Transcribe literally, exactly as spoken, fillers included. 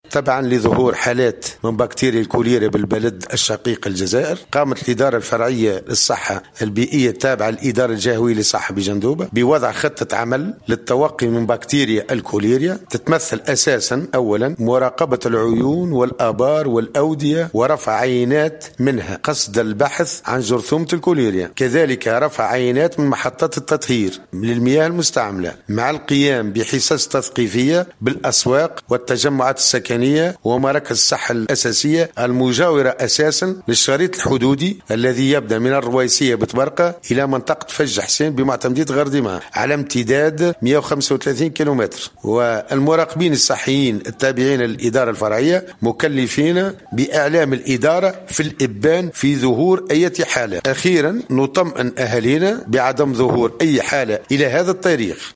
تبعا لظهور حالات من بكتيريا الكوليرا بالبلد الشقيق الجزائر، قامت الإدارة الفرعية للصحة البيئية التابعة للإدارة الجهوية للصحة بجندوبة بوضع خطة عمل للتوقي من بكتيريا الكوليرا، تتمثل أساسا أولا مراقبة العيون والآبار والأودية ورفع عينات منها قصد البحث عن جرثومة الكوليرا، كذلك رفع عينات من محطات التطهير للمياه المستعملة، مع القيام بحصص تثقيفية بالأسواق والتجمعات السكنية ومراكز الصحة الأساسية المجاورة أساسا للشريط الحدودي الذي يبدأ من الرويسية بتبرقة إلى منطقة فج حسين بمعتمدية غردمة على امتداد مئة وخمسة وثلاثين كيلومتر. والمراقبين الصحيين التابعين للإدارة الفرعية مكلفين بإعلام الإدارة في الإبان في ظهور أي حالة. أخيرا نطمئن أهالينا بعدم ظهور أي حالة إلى هذا التاريخ.